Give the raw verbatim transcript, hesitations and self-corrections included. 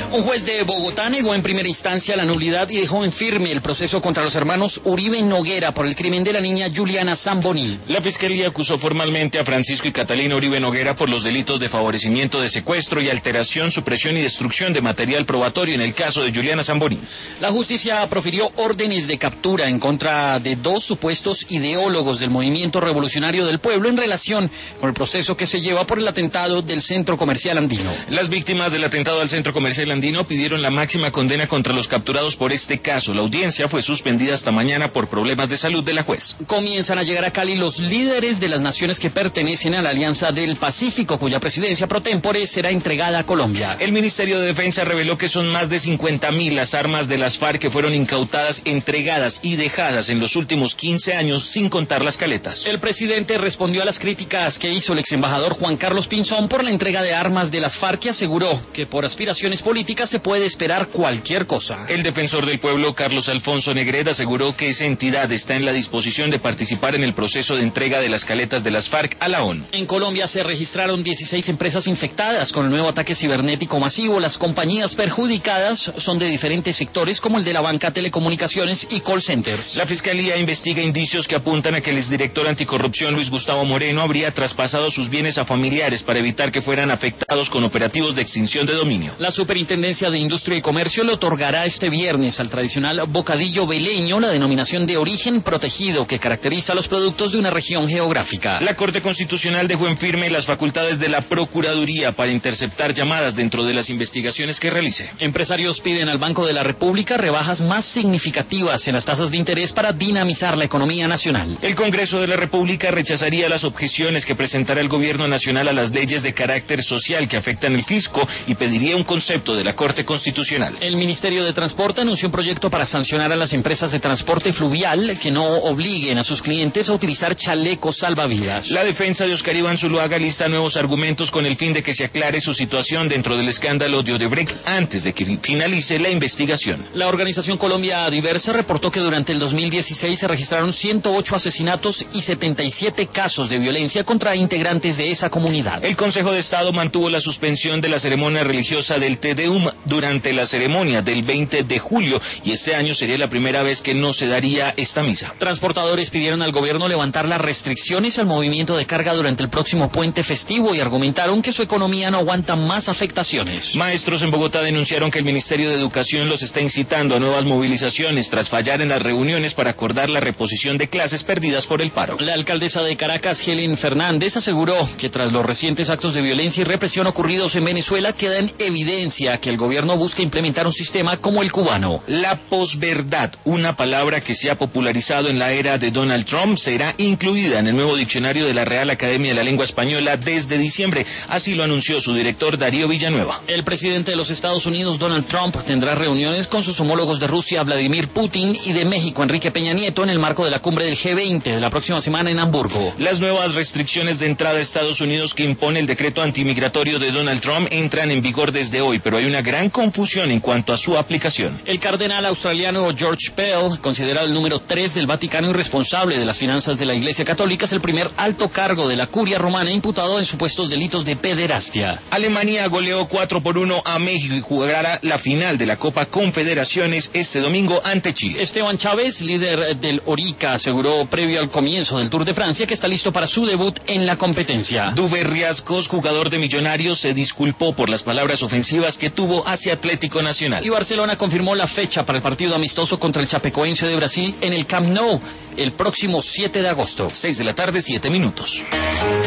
Un juez de Bogotá negó en primera instancia la nulidad y dejó en firme el proceso contra los hermanos Uribe Noguera por el crimen de la niña Juliana Zamboni. La Fiscalía acusó formalmente a Francisco y Catalina Uribe Noguera por los delitos de favorecimiento de secuestro y alteración, supresión y destrucción de material probatorio en el caso de Juliana Zamboni. La justicia profirió órdenes de captura en contra de dos supuestos ideólogos del Movimiento Revolucionario del Pueblo en relación con el proceso que se lleva por el atentado del Centro Comercial Andino. Las víctimas del atentado al Centro Comercial Andino pidieron la máxima condena contra los capturados por este caso. La audiencia fue suspendida hasta mañana por problemas de salud de la juez. Comienzan a llegar a Cali los líderes de las naciones que pertenecen a la Alianza del Pacífico, cuya presidencia pro tempore será entregada a Colombia. El Ministerio de Defensa reveló que son más de cincuenta mil las armas de las FARC que fueron incautadas, entregadas y dejadas en los últimos quince años, sin contar las caletas. El presidente respondió a las críticas que hizo el ex embajador Juan Carlos Pinzón por la entrega de armas de las FARC y aseguró que por aspiraciones políticas se puede esperar cualquier cosa. El defensor del pueblo, Carlos Alfonso Negreda, aseguró que esa entidad está en la disposición de participar en el proceso de entrega de las caletas de las FARC a la ONU. En Colombia se registraron dieciséis empresas infectadas con el nuevo ataque cibernético masivo. Las compañías perjudicadas son de diferentes sectores como el de la banca, telecomunicaciones y call centers. La Fiscalía investiga indicios que apuntan a que el exdirector anticorrupción Luis Gustavo Moreno habría traspasado sus bienes a familiares para evitar que fueran afectados con operativos de extinción de dominio. La Superintendencia de Industria y Comercio le otorgará este viernes al tradicional bocadillo veleño la denominación de origen protegido que caracteriza a los productos de una región geográfica. La Corte Constitucional dejó en firme las facultades de la Procuraduría para interceptar llamadas dentro de las investigaciones que realice. Empresarios piden al Banco de la República rebajas más significativas en las tasas de interés para dinamizar la economía nacional. El Congreso de la República rechazaría las objeciones que presentará el Gobierno Nacional a las leyes de carácter social que afectan el fisco y pediría un concepto de la Corte Constitucional. El Ministerio de Transporte anunció un proyecto para sancionar a las empresas de transporte fluvial que no obliguen a sus clientes a utilizar chalecos salvavidas. La defensa de Oscar Iván Zuluaga lista nuevos argumentos con el fin de que se aclare su situación dentro del escándalo de Odebrecht antes de que finalice la investigación. La organización Colombia Diversa reportó que durante el dos mil dieciséis se registraron ciento ocho asesinatos y setenta y siete casos de violencia contra integrantes de esa comunidad. El Consejo de Estado mantuvo la suspensión de la ceremonia religiosa del Te Deum durante la ceremonia del veinte de julio y este año sería la primera vez que no se daría esta misa. Transportadores pidieron al gobierno levantar las restricciones al movimiento de carga durante el próximo puente festivo y argumentaron que su economía no aguanta más afectaciones. Maestros en Bogotá denunciaron que el Ministerio de Educación los está incitando a nuevas movilizaciones tras fallar en las reuniones para acordar la reposición de clases perdidas por el paro. La alcaldesa de Caracas, Helen Fernández, aseguró que tras los recientes actos de violencia y represión ocurridos en Venezuela queda en evidencia que el gobierno busca implementar un sistema como el cubano. La posverdad, una palabra que se ha popularizado en la era de Donald Trump, será incluida en el nuevo diccionario de la Real Academia de la Lengua Española desde diciembre. Así lo anunció su director Darío Villanueva. El presidente de los Estados Unidos, Donald Trump, tendrá reuniones con sus homólogos de Rusia, Vladimir Putin, y de México, Enrique Peña Nieto, en el marco de la cumbre del G veinte de la próxima semana en Hamburgo. Las nuevas restricciones de entrada a Estados Unidos que impone el decreto antimigratorio de Donald Trump entran en vigor desde hoy, pero hay una gran confusión en cuanto a su aplicación. El cardenal australiano George Pell, considerado el número tres del Vaticano y responsable de las finanzas de la Iglesia Católica, es el primer alto cargo de la curia romana imputado en supuestos delitos de pederastia. Alemania goleó cuatro por uno a México y jugará la final de la Copa Confederaciones este domingo ante Chile. Esteban Chávez, líder del Orica, aseguró previo al comienzo del Tour de Francia que está listo para su debut en la competencia. Duber Riascos, jugador de Millonarios, se disculpó por las palabras ofensivas que tuvo hacia Atlético Nacional. Y Barcelona confirmó la fecha para el partido amistoso contra el Chapecoense de Brasil en el Camp Nou el próximo siete de agosto. seis de la tarde, siete minutos.